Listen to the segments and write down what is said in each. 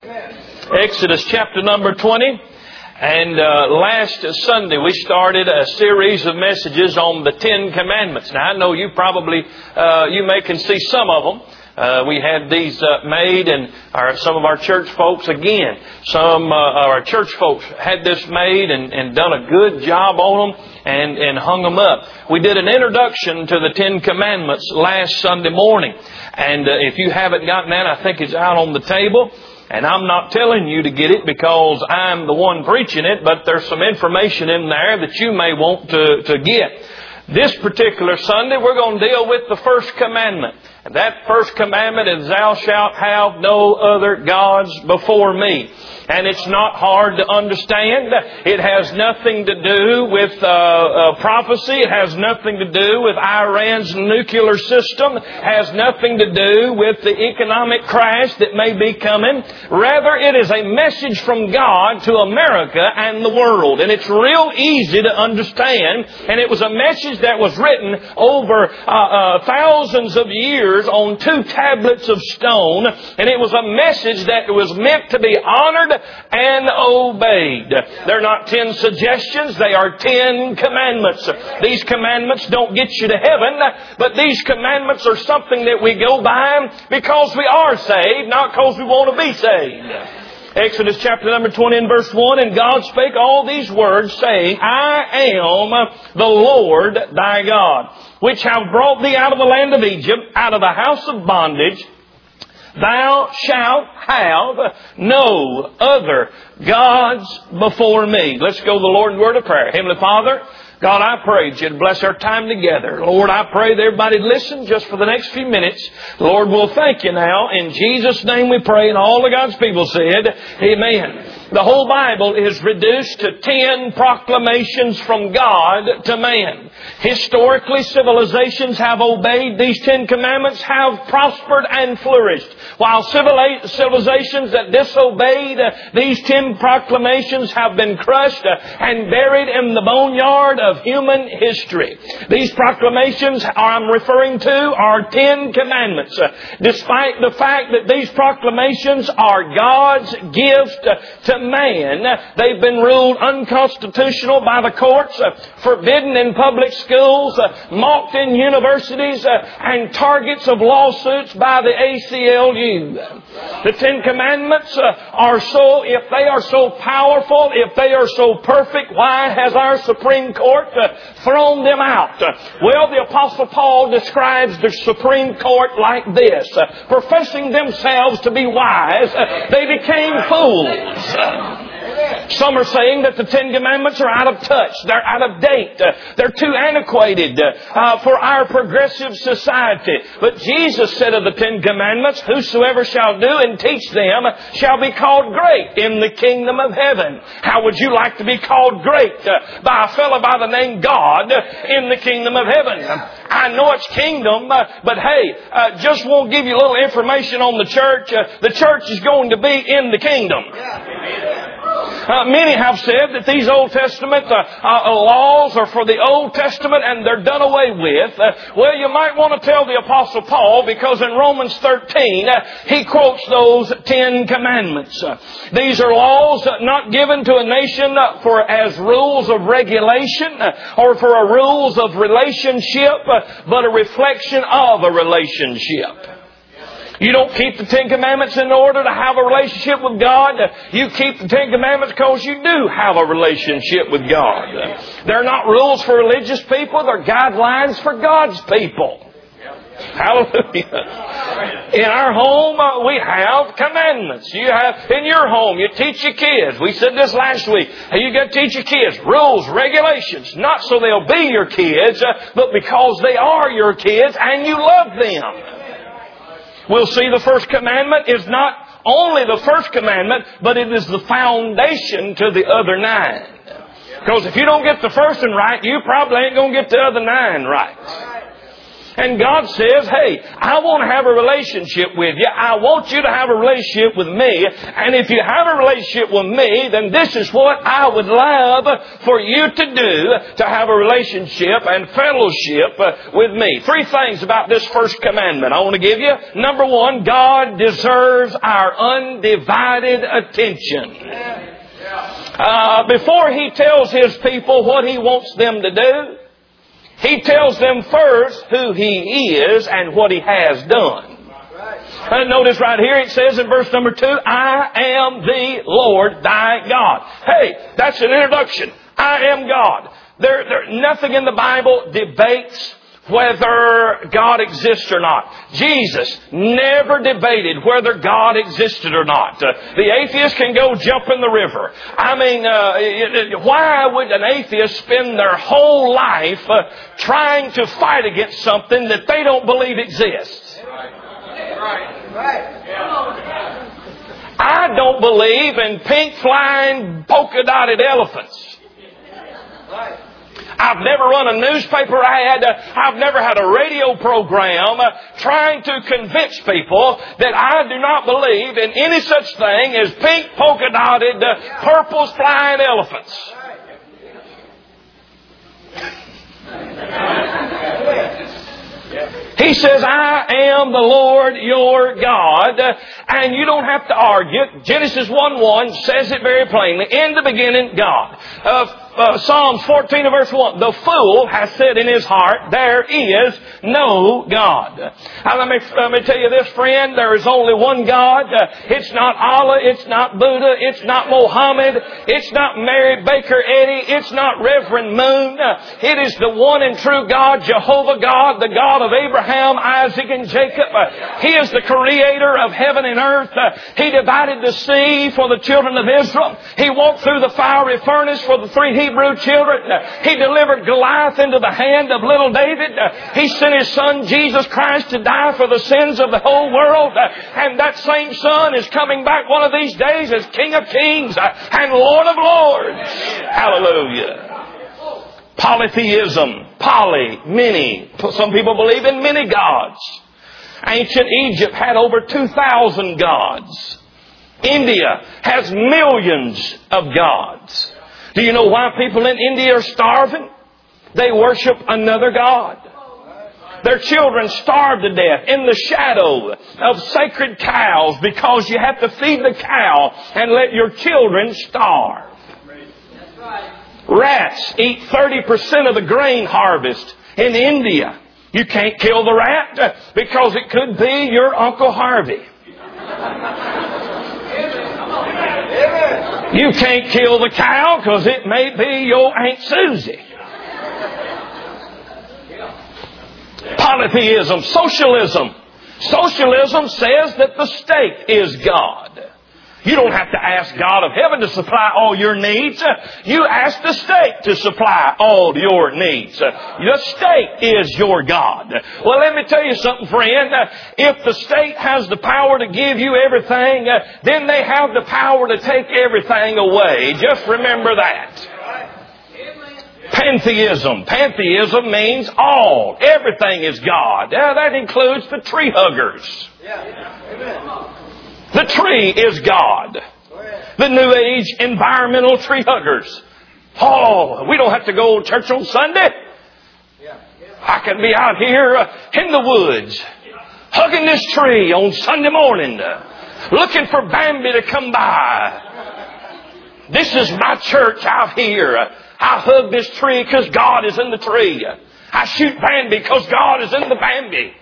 Exodus chapter number 20. And last Sunday we started a series of messages on the Ten Commandments. Now I know you may can see some of them. We had these made, and some of our church folks again. Some of our church folks had this made and done a good job on them and hung them up. We did an introduction to the Ten Commandments last Sunday morning. And if you haven't gotten that, I think it's out on the table. And I'm not telling you to get it because I'm the one preaching it, but there's some information in there that you may want to get. This particular Sunday, we're going to deal with the first commandment. And that first commandment is, thou shalt have no other gods before me. And it's not hard to understand. It has nothing to do with prophecy. It has nothing to do with Iran's nuclear system. It has nothing to do with the economic crash that may be coming. Rather, it is a message from God to America and the world. And it's real easy to understand. And it was a message that was written over thousands of years on 2 tablets of stone. And it was a message that was meant to be honored and obeyed. They're not 10 suggestions. They are 10 commandments. These commandments don't get you to heaven, but these commandments are something that we go by because we are saved, not because we want to be saved. Exodus chapter number 20 and verse 1, and God spake all these words, saying, I am the Lord thy God, which have brought thee out of the land of Egypt, out of the house of bondage. Thou shalt have no other gods before me. Let's go to the Lord in word of prayer. Heavenly Father, God, I pray that you'd bless our time together. Lord, I pray that everybody listen just for the next few minutes. Lord, we'll thank you now. In Jesus' name we pray, and all of God's people said, amen. The whole Bible is reduced to 10 proclamations from God to man. Historically, civilizations have obeyed these 10 commandments, have prospered and flourished. While civilizations that disobeyed these 10 proclamations have been crushed and buried in the boneyard of human history. These proclamations I'm referring to are 10 commandments. Despite the fact that these proclamations are God's gift to man, they've been ruled unconstitutional by the courts, forbidden in public schools, mocked in universities, and targets of lawsuits by the ACLU. The 10 Commandments if they are so powerful, if they are so perfect, why has our Supreme Court thrown them out? Well, the Apostle Paul describes the Supreme Court like this. Professing themselves to be wise, they became fools. Some are saying that the 10 Commandments are out of touch. They're out of date. They're too antiquated for our progressive society. But Jesus said of the 10 Commandments, whosoever shall do and teach them shall be called great in the kingdom of heaven. How would you like to be called great by a fellow by the name God in the kingdom of heaven? I know it's kingdom, but hey, just won't give you a little information on the church. The church is going to be in the kingdom. Many have said that these Old Testament laws are for the Old Testament and they're done away with. Well, you might want to tell the Apostle Paul, because in Romans 13, he quotes those 10 commandments. These are laws not given to a nation as rules of regulation or for rules of relationship, but a reflection of a relationship. You don't keep the 10 Commandments in order to have a relationship with God. You keep the 10 Commandments because you do have a relationship with God. They're not rules for religious people. They're guidelines for God's people. Hallelujah. In our home, we have commandments. You have in your home, you teach your kids. We said this last week. You got to teach your kids rules, regulations, not so they'll be your kids, but because they are your kids and you love them. We'll see the first commandment is not only the first commandment, but it is the foundation to the other 9. Because if you don't get the first one right, you probably ain't going to get the other 9 right. And God says, hey, I want to have a relationship with you. I want you to have a relationship with me. And if you have a relationship with me, then this is what I would love for you to do, to have a relationship and fellowship with me. 3 things about this first commandment I want to give you. Number 1, God deserves our undivided attention. Before He tells His people what He wants them to do, He tells them first who He is and what He has done. Notice right here it says in verse number 2, I am the Lord thy God. Hey, that's an introduction. I am God. Nothing in the Bible debates whether God exists or not. Jesus never debated whether God existed or not. The atheist can go jump in the river. I mean, why would an atheist spend their whole life trying to fight against something that they don't believe exists? I don't believe in pink flying polka dotted elephants. I've never run a newspaper ad. I've never had a radio program trying to convince people that I do not believe in any such thing as pink polka dotted, purple flying elephants. He says, I am the Lord your God. And you don't have to argue. Genesis 1:1 says it very plainly. In the beginning, God. Psalms 14 verse 1. The fool has said in his heart, there is no God. Now let me tell you this, friend. There is only one God. It's not Allah. It's not Buddha. It's not Mohammed. It's not Mary Baker Eddy. It's not Reverend Moon. It is the one and true God, Jehovah God, the God of Abraham, Isaac, and Jacob. He is the creator of heaven and earth. He divided the sea for the children of Israel. He walked through the fiery furnace for the 3 Hebrew children. He delivered Goliath into the hand of little David. He sent His Son, Jesus Christ, to die for the sins of the whole world. And that same Son is coming back one of these days as King of Kings and Lord of Lords. Hallelujah. Polytheism. Many. Some people believe in many gods. Ancient Egypt had over 2,000 gods. India has millions of gods. Do you know why people in India are starving? They worship another god. Their children starve to death in the shadow of sacred cows because you have to feed the cow and let your children starve. Rats eat 30% of the grain harvest in India. You can't kill the rat because it could be your Uncle Harvey. You can't kill the cow because it may be your Aunt Susie. Polytheism, socialism. Socialism says that the state is God. You don't have to ask God of heaven to supply all your needs. You ask the state to supply all your needs. The state is your God. Well, let me tell you something, friend. If the state has the power to give you everything, then they have the power to take everything away. Just remember that. Pantheism. Pantheism means all. Everything is God. That includes the tree huggers. The tree is God. The New Age environmental tree huggers. Oh, we don't have to go to church on Sunday. I can be out here in the woods hugging this tree on Sunday morning, looking for Bambi to come by. This is my church out here. I hug this tree because God is in the tree. I shoot Bambi because God is in the Bambi.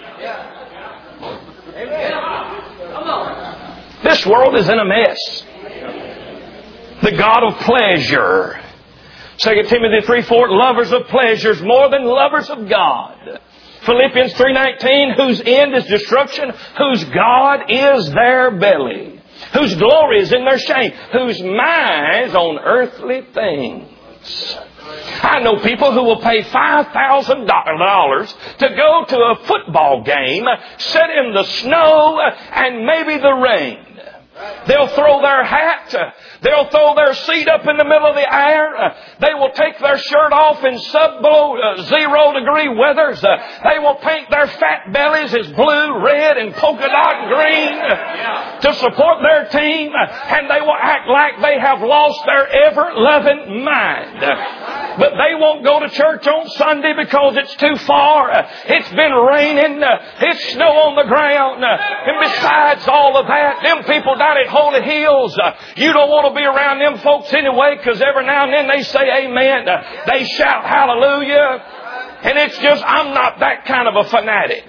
This world is in a mess. The God of pleasure. 2 Timothy 3:4, lovers of pleasures more than lovers of God. Philippians 3:19, whose end is destruction, whose God is their belly, whose glory is in their shame, whose minds on earthly things. I know people who will pay $5,000 to go to a football game, sit in the snow and maybe the rain. They'll throw their hat. They'll throw their seat up in the middle of the air. They will take their shirt off in sub-below 0 degree weathers. They will paint their fat bellies as blue, red, and polka dot green to support their team. And they will act like they have lost their ever-loving mind. But they won't go to church on Sunday because it's too far. It's been raining. It's snow on the ground. And besides all of that, them people down at Holy Hills, you don't want to be around them folks anyway, because every now and then they say amen. They shout hallelujah. And it's just, I'm not that kind of a fanatic.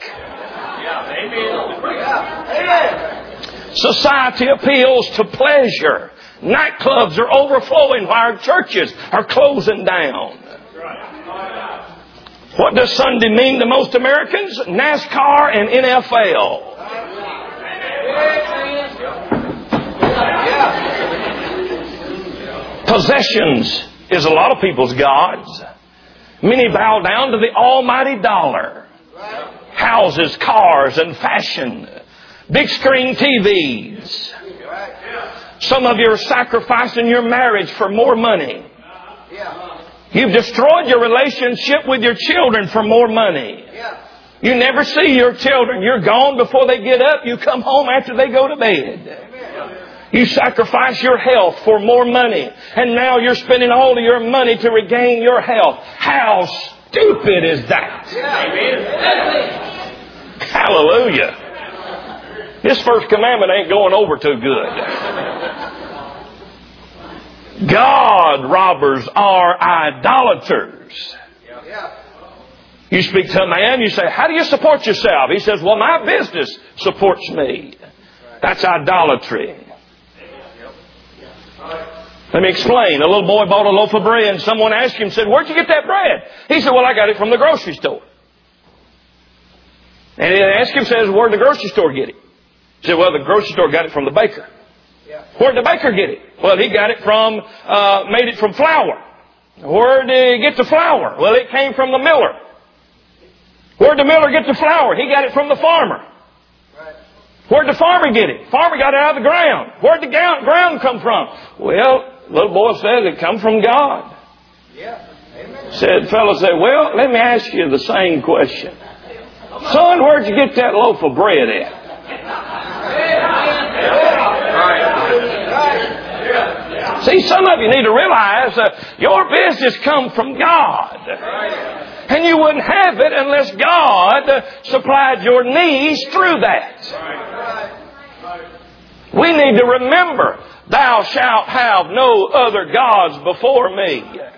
Society appeals to pleasure. Nightclubs are overflowing while our churches are closing down. What does Sunday mean to most Americans? NASCAR and NFL. Possessions is a lot of people's gods. Many bow down to the almighty dollar. Houses, cars, and fashion. Big screen TVs. Some of you are sacrificing your marriage for more money. You've destroyed your relationship with your children for more money. You never see your children. You're gone before they get up. You come home after they go to bed. You sacrifice your health for more money. And now you're spending all of your money to regain your health. How stupid is that? Hallelujah. This first commandment ain't going over too good. God robbers are idolaters. You speak to a man, you say, how do you support yourself? He says, well, my business supports me. That's idolatry. Let me explain. A little boy bought a loaf of bread and someone asked him, said, where'd you get that bread? He said, well, I got it from the grocery store. And he asked him, says, where'd the grocery store get it? He said, well, the grocery store got it from the baker. Where'd the baker get it? Well, he got it from, made it from flour. Where'd he get the flour? Well, it came from the miller. Where'd the miller get the flour? He got it from the farmer. Where'd the farmer get it? Farmer got it out of the ground. Where'd the ground come from? Well, little boy said it come from God. Fellow said, well, let me ask you the same question. Son, where'd you get that loaf of bread at? See, some of you need to realize your business comes from God. And you wouldn't have it unless God supplied your needs through that. We need to remember, thou shalt have no other gods before me.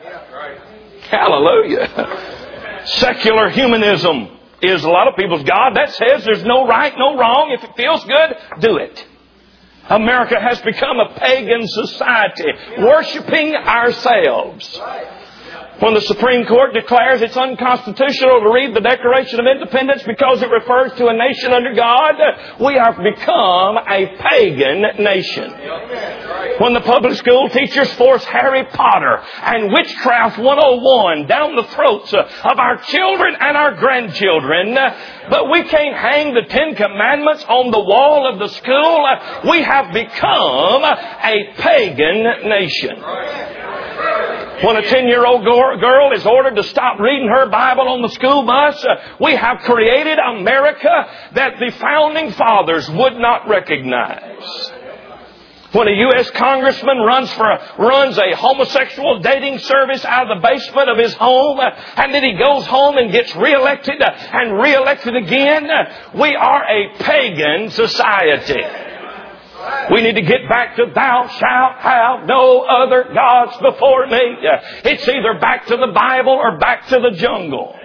Hallelujah. Secular humanism is a lot of people's God. That says there's no right, no wrong. If it feels good, do it. America has become a pagan society, worshiping ourselves. When the Supreme Court declares it's unconstitutional to read the Declaration of Independence because it refers to a nation under God, we have become a pagan nation. When the public school teachers force Harry Potter and Witchcraft 101 down the throats of our children and our grandchildren, but we can't hang the 10 Commandments on the wall of the school, we have become a pagan nation. When a 10-year-old girl is ordered to stop reading her Bible on the school bus, we have created America that the founding fathers would not recognize. When a U.S. congressman runs a homosexual dating service out of the basement of his home, and then he goes home and gets reelected and reelected again, we are a pagan society. We need to get back to thou shalt have no other gods before me. It's either back to the Bible or back to the jungle.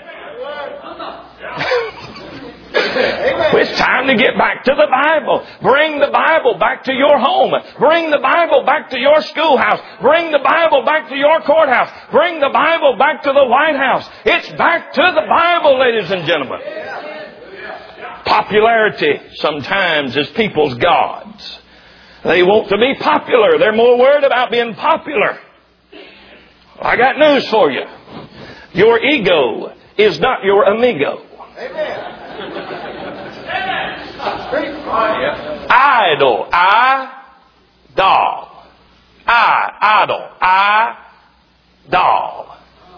It's time to get back to the Bible. Bring the Bible back to your home. Bring the Bible back to your schoolhouse. Bring the Bible back to your courthouse. Bring the Bible back to the White House. It's back to the Bible, ladies and gentlemen. Popularity sometimes is people's gods. They want to be popular. They're more worried about being popular. I got news for you. Your ego is not your amigo. Idol. I Doll. Idol. Doll.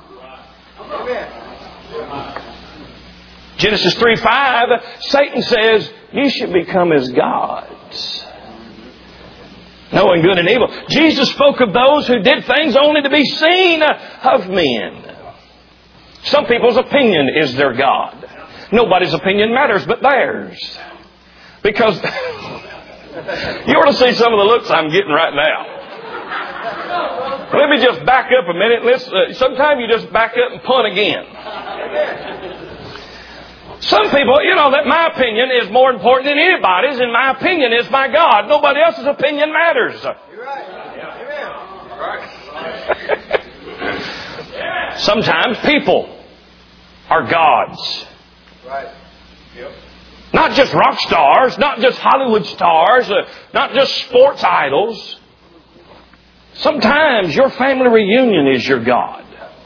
Genesis 3:5, Satan says, you should become as gods, knowing good and evil. Jesus spoke of those who did things only to be seen of men. Some people's opinion is their God. Nobody's opinion matters but theirs. Because you ought to see some of the looks I'm getting right now. Let me just back up a minute. Sometimes you just back up and punt again. Some people, that my opinion is more important than anybody's, and my opinion is my God. Nobody else's opinion matters. You're right. Sometimes people are gods. Right. Yep. Not just rock stars, not just Hollywood stars, not just sports idols. Sometimes your family reunion is your God.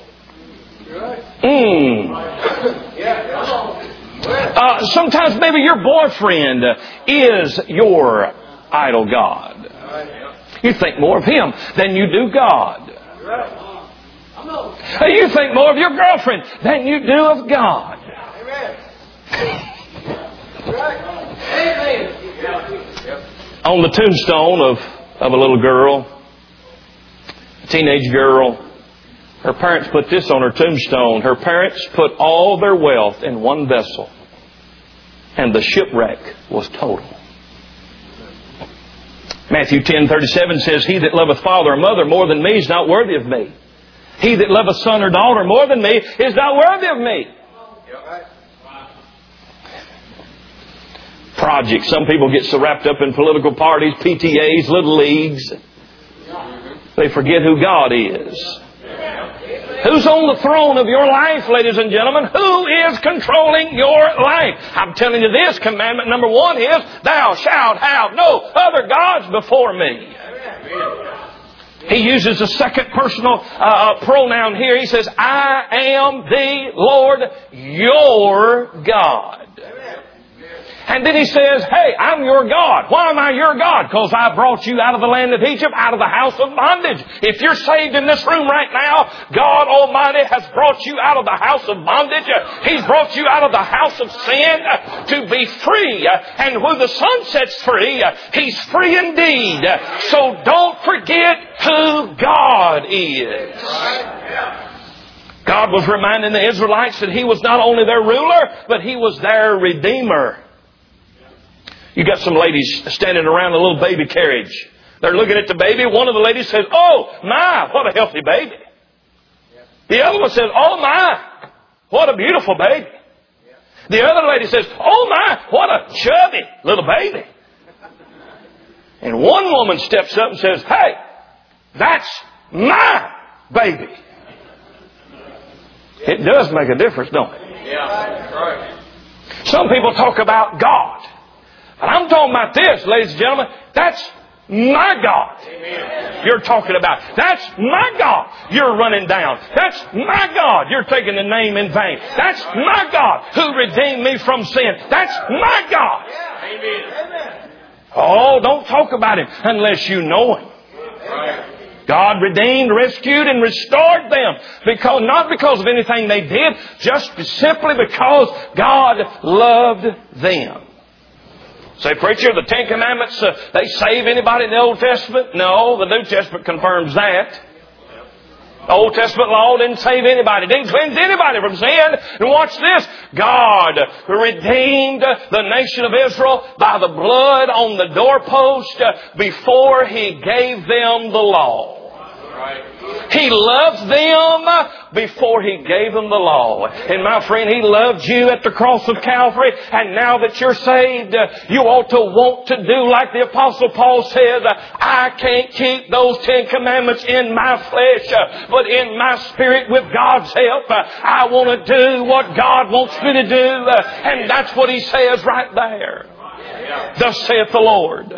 Sometimes maybe your boyfriend is your idol God. You think more of him than you do God. You think more of your girlfriend than you do of God. On the tombstone of a little girl, a teenage girl, her parents put this on her tombstone. Her parents put all their wealth in one vessel, and the shipwreck was total. Matthew 10:37 says, he that loveth father or mother more than me is not worthy of me. He that loveth son or daughter more than me is not worthy of me. Projects. Some people get so wrapped up in political parties, PTAs, little leagues. They forget who God is. Who's on the throne of your life, ladies and gentlemen? Who is controlling your life? I'm telling you this, commandment number 1 is, thou shalt have no other gods before me. He uses a second personal pronoun here. He says, I am the Lord your God. And then he says, hey, I'm your God. Why am I your God? Because I brought you out of the land of Egypt, out of the house of bondage. If you're saved in this room right now, God Almighty has brought you out of the house of bondage. He's brought you out of the house of sin to be free. And when the Son sets free, He's free indeed. So don't forget who God is. God was reminding the Israelites that He was not only their ruler, but He was their Redeemer. You got some ladies standing around a little baby carriage. They're looking at the baby. One of the ladies says, oh my, what a healthy baby. The other one says, oh my, what a beautiful baby. The other lady says, oh my, what a chubby little baby. And one woman steps up and says, hey, that's my baby. It does make a difference, don't it? Yeah, right. Some people talk about God. But I'm talking about this, ladies and gentlemen. That's my God. Amen. You're talking about. That's my God you're running down. That's my God you're taking the name in vain. That's my God who redeemed me from sin. That's my God. Amen. Oh, don't talk about Him unless you know Him. God redeemed, rescued, and restored them. Not because of anything they did, just simply because God loved them. Say, preacher, the 10 Commandments, they save anybody in the Old Testament? No, the New Testament confirms that. The Old Testament law didn't save anybody. Didn't cleanse anybody from sin. And watch this. God redeemed the nation of Israel by the blood on the doorpost before He gave them the law. He loved them before He gave them the law. And my friend, He loved you at the cross of Calvary. And now that you're saved, you ought to want to do like the Apostle Paul said, I can't keep those 10 Commandments in my flesh, but in my spirit with God's help, I want to do what God wants me to do. And that's what He says right there. Thus saith the Lord.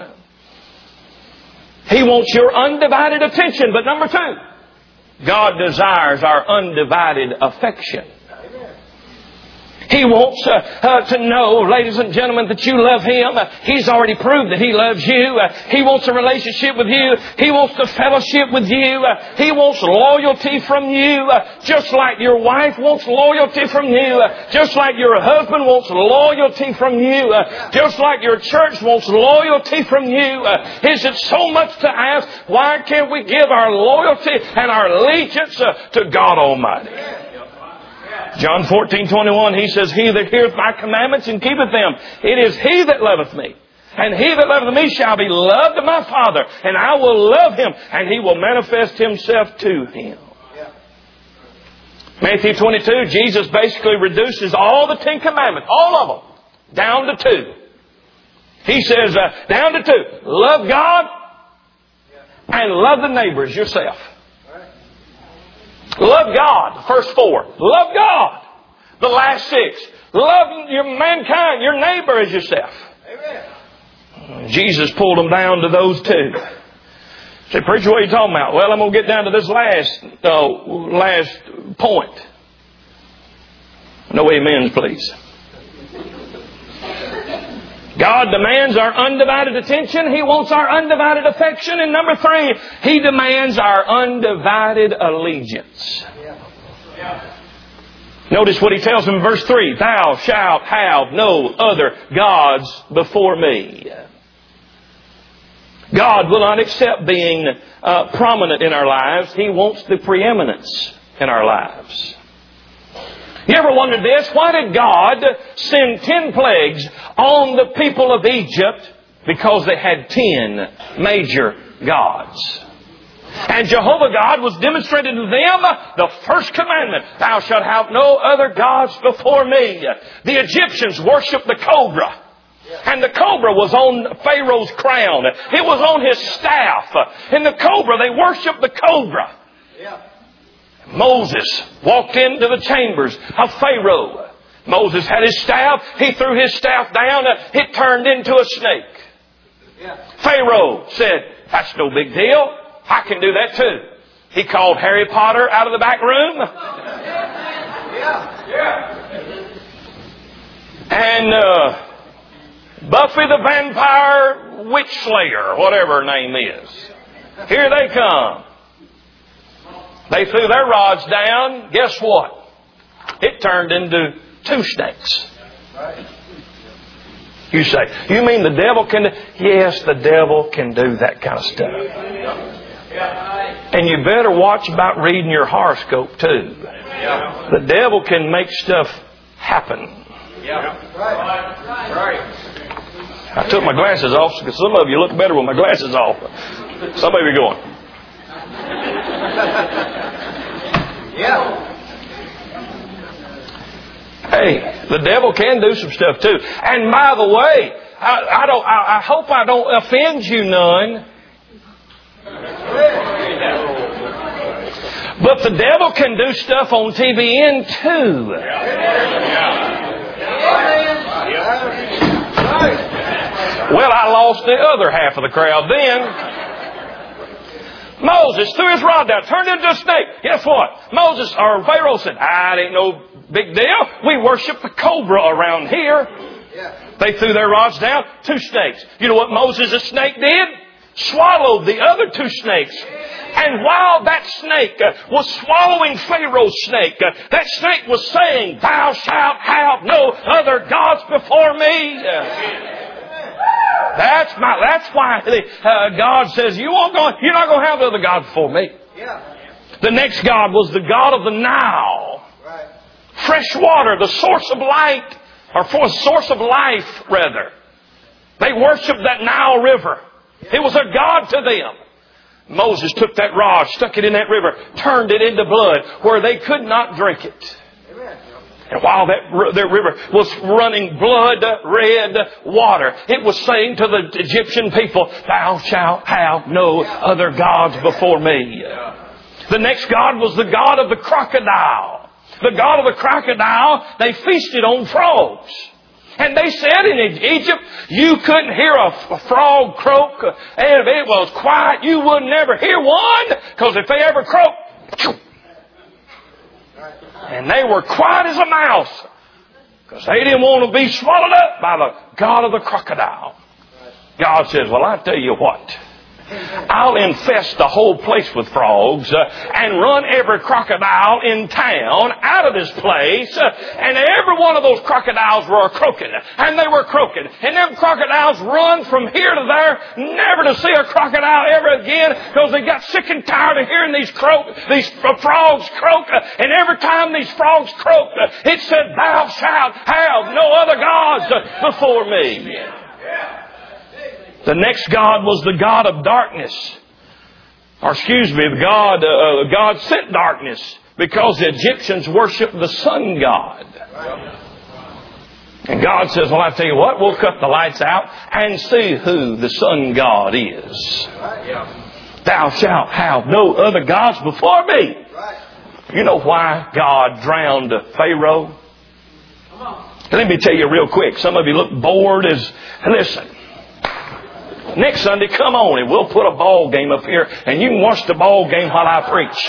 He wants your undivided attention. But number 2, God desires our undivided affection. He wants to know, ladies and gentlemen, that you love Him. He's already proved that He loves you. He wants a relationship with you. He wants to fellowship with you. He wants loyalty from you, just like your wife wants loyalty from you, just like your husband wants loyalty from you, just like your church wants loyalty from you. Is it so much to ask? Why can't we give our loyalty and our allegiance to God Almighty? John 14:21, He says, He that heareth my commandments and keepeth them, it is he that loveth me. And he that loveth me shall be loved of my Father, and I will love him, and He will manifest Himself to him. Matthew 22, Jesus basically reduces all the 10 commandments, all of them, down to 2. He says, down to 2. Love God and love the neighbor as yourself. Love God, the first 4. Love God. The last 6. Love your mankind, your neighbor as yourself. Amen. Jesus pulled them down to those 2. Say, preacher, what are you talking about? Well, I'm going to get down to this last point. No amens, please. God demands our undivided attention. He wants our undivided affection. And number 3, He demands our undivided allegiance. Notice what He tells them in verse 3. Thou shalt have no other gods before me. God will not accept being prominent in our lives. He wants the preeminence in our lives. You ever wondered this? Why did God send 10 plagues on the people of Egypt? Because they had 10 major gods. And Jehovah God was demonstrated to them the first commandment. Thou shalt have no other gods before me. The Egyptians worshipped the cobra. And the cobra was on Pharaoh's crown. It was on his staff. And the cobra, they worshipped the cobra. Moses walked into the chambers of Pharaoh. Moses had his staff. He threw his staff down. It turned into a snake. Pharaoh said, that's no big deal. I can do that too. He called Harry Potter out of the back room. And Buffy the Vampire Witch Slayer, whatever her name is. Here they come. They threw their rods down. Guess what? It turned into 2 snakes. You say, you mean the devil can do? Yes, the devil can do that kind of stuff. And you better watch about reading your horoscope too. The devil can make stuff happen. I took my glasses off because some of you look better with my glasses off. Some of you are going. Hey, the devil can do some stuff too. And by the way, I hope I don't offend you none. But the devil can do stuff on TVN too. Well, I lost the other half of the crowd then. Moses threw his rod down, turned into a snake. Guess what? Pharaoh said, it ain't no big deal. We worship the cobra around here. They threw their rods down, 2 snakes. You know what Moses' snake did? Swallowed the other 2 snakes. And while that snake was swallowing Pharaoh's snake, that snake was saying, thou shalt have no other gods before me. That's why God says, you're not going to have other gods before me. The next God was the God of the Nile. Fresh water, the source of light, or source of life, rather. They worshipped that Nile River. It was a god to them. Moses took that rod, stuck it in that river, turned it into blood where they could not drink it. And while that river was running blood red water, it was saying to the Egyptian people, thou shalt have no other gods before me. The next god was the god of the crocodile. The god of the crocodile, they feasted on frogs. And they said in Egypt, you couldn't hear a frog croak. And if it was quiet, you would never hear one. Because if they ever croaked, and they were quiet as a mouse. Because they didn't want to be swallowed up by the god of the crocodile. God says, well, I tell you what. I'll infest the whole place with frogs and run every crocodile in town out of this place. And every one of those crocodiles were croaking. And they were croaking. And them crocodiles run from here to there, never to see a crocodile ever again, because they got sick and tired of hearing these frogs croak. And every time these frogs croaked, it said, thou shalt have no other gods before me. The next god was the god of darkness. Or God sent darkness because the Egyptians worshiped the sun god. And God says, well, I tell you what, we'll cut the lights out and see who the sun god is. Thou shalt have no other gods before me. You know why God drowned Pharaoh? Let me tell you real quick. Some of you look bored listen. Next Sunday, come on and we'll put a ball game up here and you can watch the ball game while I preach.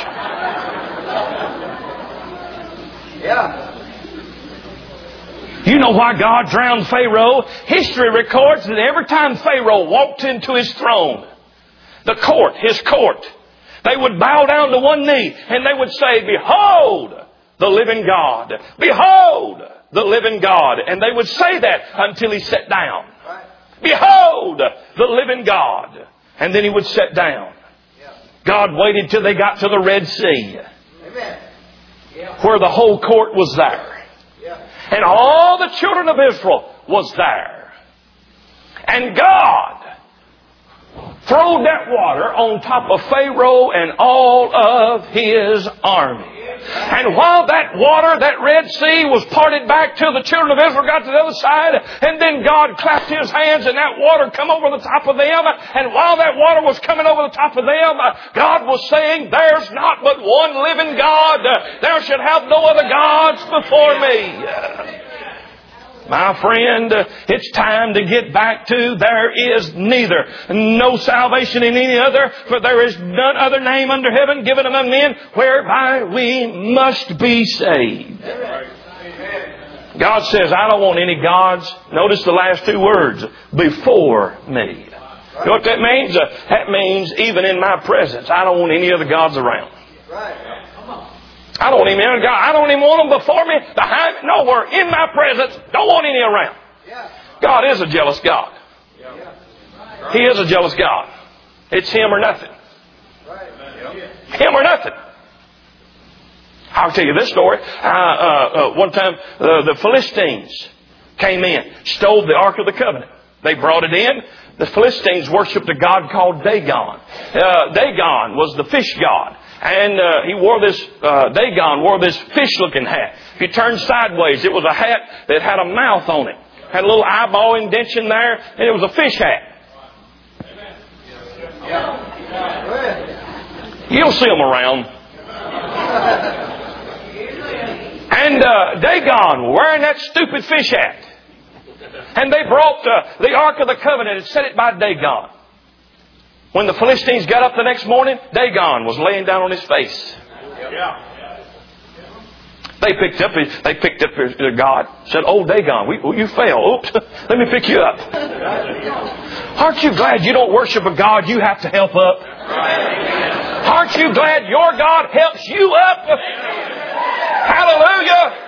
You know why God drowned Pharaoh? History records that every time Pharaoh walked into his throne, his court, they would bow down to one knee and they would say, behold, the living God. Behold, the living God. And they would say that until he sat down. Behold, the living God. And then he would sit down. God waited till they got to the Red Sea, where the whole court was there. And all the children of Israel was there. And God throwed that water on top of Pharaoh and all of his army. And while that water, that Red Sea, was parted back till the children of Israel got to the other side, and then God clapped His hands and that water come over the top of them, and while that water was coming over the top of them, God was saying, there's not but one living God. Thou shalt have no other gods before me. My friend, it's time to get back to there is no salvation in any other, for there is none other name under heaven given among men whereby we must be saved. God says, I don't want any gods. Notice the last two words, before me. You know what that means? That means even in my presence, I don't want any other gods around. I don't want any other God. I don't even want them before me, behind me, nowhere, in my presence. Don't want any around. God is a jealous God. He is a jealous God. It's Him or nothing. Him or nothing. I'll tell you this story. One time, the Philistines came in, stole the Ark of the Covenant. They brought it in. The Philistines worshipped a god called Dagon. Dagon was the fish god. And Dagon wore this fish-looking hat. If you turned sideways, it was a hat that had a mouth on it. Had a little eyeball indentation there, and it was a fish hat. You'll see them around. And Dagon wearing that stupid fish hat. And they brought the Ark of the Covenant and set it by Dagon. When the Philistines got up the next morning, Dagon was laying down on his face. They picked up their God. Said, oh, Dagon, you fell. Oops, let me pick you up. Aren't you glad you don't worship a God you have to help up? Aren't you glad your God helps you up? Hallelujah.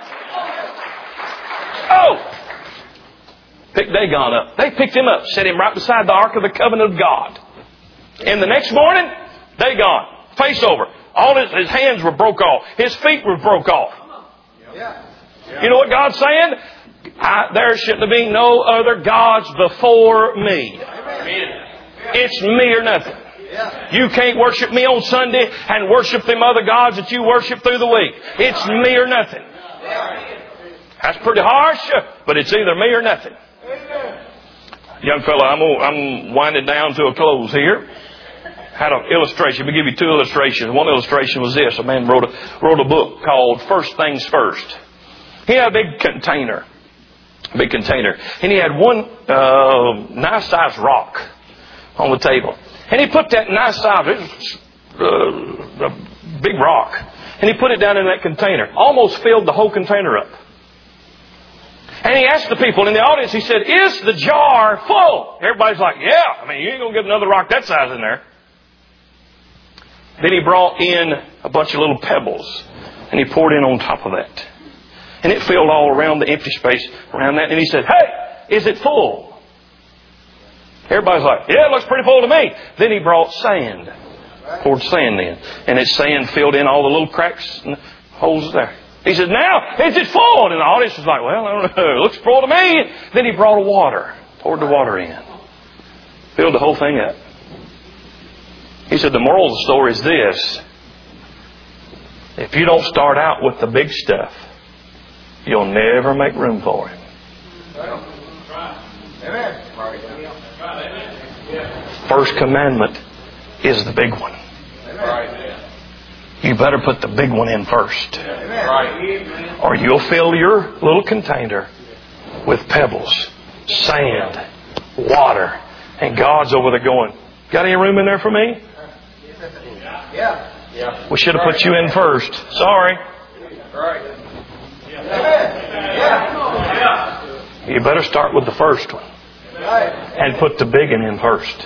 Oh, pick Dagon up. They picked him up, set him right beside the Ark of the Covenant of God. And the next morning, Dagon, face over. All his hands were broke off. His feet were broke off. You know what God's saying? There shouldn't be no other gods before me. It's me or nothing. You can't worship me on Sunday and worship them other gods that you worship through the week. It's me or nothing. That's pretty harsh, but it's either me or nothing. Young fellow, I'm winding down to a close here. Had an illustration. Let me give you two illustrations. One illustration was this. A man wrote a book called First Things First. He had a big container. And he had one nice sized rock on the table. And he put that nice sized big rock. And he put it down in that container. Almost filled the whole container up. And he asked the people in the audience, he said, is the jar full? Everybody's like, yeah. I mean, you ain't going to get another rock that size in there. Then he brought in a bunch of little pebbles and he poured in on top of that. And it filled all around the empty space around that. And he said, hey, is it full? Everybody's like, yeah, it looks pretty full to me. Then he brought sand. Poured sand in. And that sand filled in all the little cracks and holes there. He said, now, is it full? And the audience was like, well, I don't know. It looks full to me. Then he brought water. Poured the water in. Filled the whole thing up. He said, the moral of the story is this. If you don't start out with the big stuff, you'll never make room for Him. First commandment is the big one. You better put the big one in first. Or you'll fill your little container with pebbles, sand, water, and God's over there going, got any room in there for me? We should have put you in first. Sorry. You better start with the first one and put the big one in first.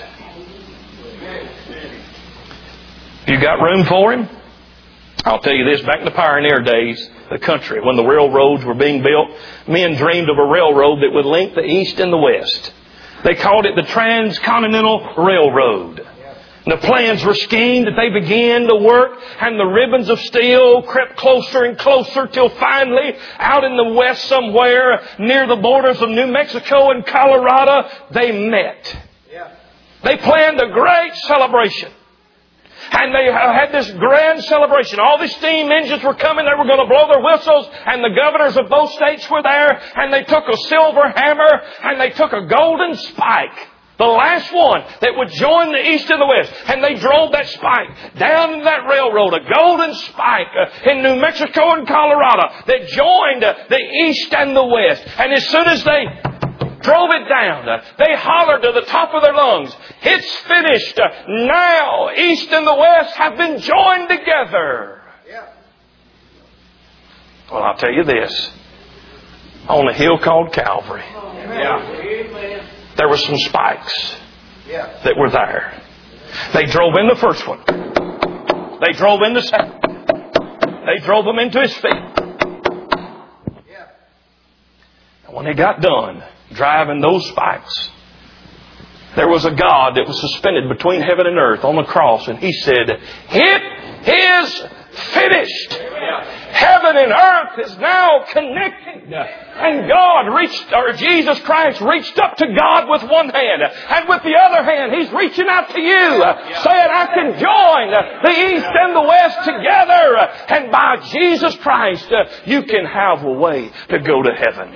You got room for Him? I'll tell you this, back in the pioneer days, the country, when the railroads were being built, men dreamed of a railroad that would link the East and the West. They called it the Transcontinental Railroad. The plans were schemed, that they began to work, and the ribbons of steel crept closer and closer till finally, out in the west somewhere, near the borders of New Mexico and Colorado, they met. They planned a great celebration. And they had this grand celebration. All these steam engines were coming. They were going to blow their whistles. And the governors of both states were there. And they took a silver hammer and they took a golden spike. The last one that would join the East and the West. And they drove that spike down in that railroad, a golden spike in New Mexico and Colorado that joined the East and the West. And as soon as they drove it down, they hollered to the top of their lungs, it's finished. Now, East and the West have been joined together. Well, I'll tell you this. On a hill called Calvary, there were some spikes that were there. They drove in the first one. They drove in the second. They drove him into his feet. And when they got done driving those spikes, there was a God that was suspended between heaven and earth on the cross, and He said, it is finished. Heaven and earth is now connected. And Jesus Christ reached up to God with one hand. And with the other hand, He's reaching out to you, saying, I can join the East and the West together. And by Jesus Christ, you can have a way to go to heaven.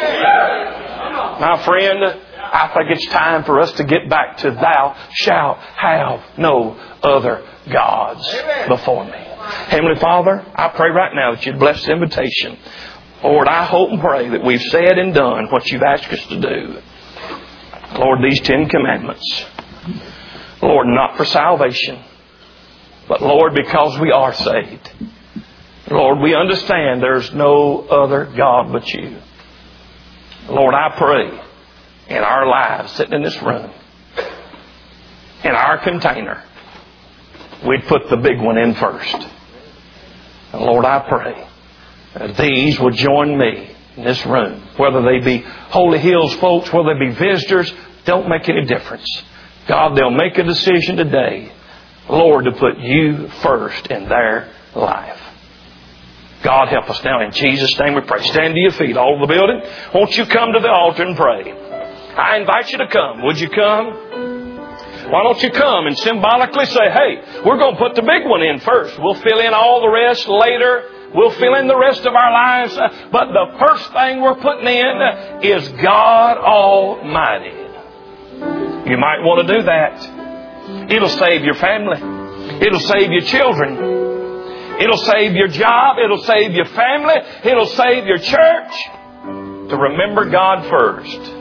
My friend, I think it's time for us to get back to thou shalt have no other gods before me. Heavenly Father, I pray right now that You'd bless the invitation. Lord, I hope and pray that we've said and done what You've asked us to do. Lord, these 10 commandments, Lord, not for salvation, but Lord, because we are saved. Lord, we understand there's no other God but You. Lord, I pray in our lives, sitting in this room, in our container, we'd put the big one in first. And Lord, I pray that these would join me in this room. Whether they be Holy Hills folks, whether they be visitors, don't make any difference. God, they'll make a decision today, Lord, to put You first in their life. God, help us now. In Jesus' name we pray. Stand to your feet, all over the building. Won't you come to the altar and pray? I invite you to come. Would you come? Why don't you come and symbolically say, hey, we're going to put the big one in first. We'll fill in all the rest later. We'll fill in the rest of our lives. But the first thing we're putting in is God Almighty. You might want to do that. It'll save your family. It'll save your children. It'll save your job. It'll save your family. It'll save your church. To remember God first.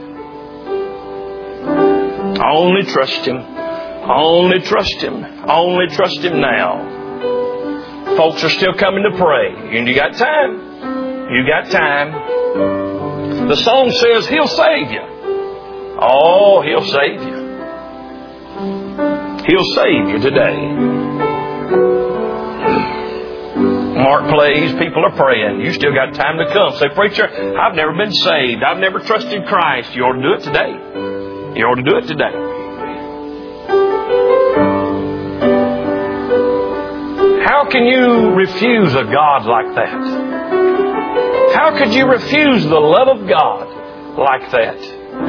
Only trust Him. Only trust Him. Only trust Him now. Folks are still coming to pray. And you got time. You got time. The song says He'll save you. Oh, He'll save you. He'll save you today. Mark plays, people are praying. You still got time to come. Say, preacher, I've never been saved. I've never trusted Christ. You ought to do it today. You ought to do it today. How can you refuse a God like that? How could you refuse the love of God like that?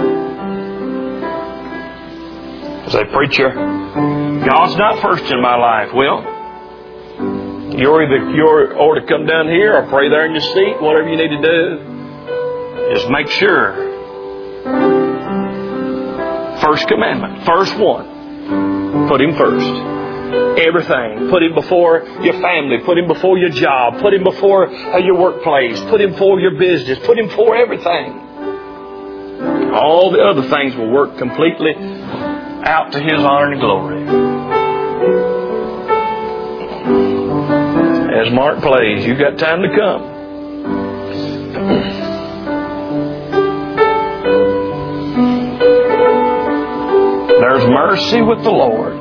Say, preacher, God's not first in my life. Well, you ought to come down here or pray there in your seat, whatever you need to do. Just make sure. First commandment, first one, put Him first. Everything. Put Him before your family. Put Him before your job. Put Him before your workplace. Put Him before your business. Put Him before everything. All the other things will work completely out to His honor and glory. As Mark plays, you've got time to come. There's mercy with the Lord.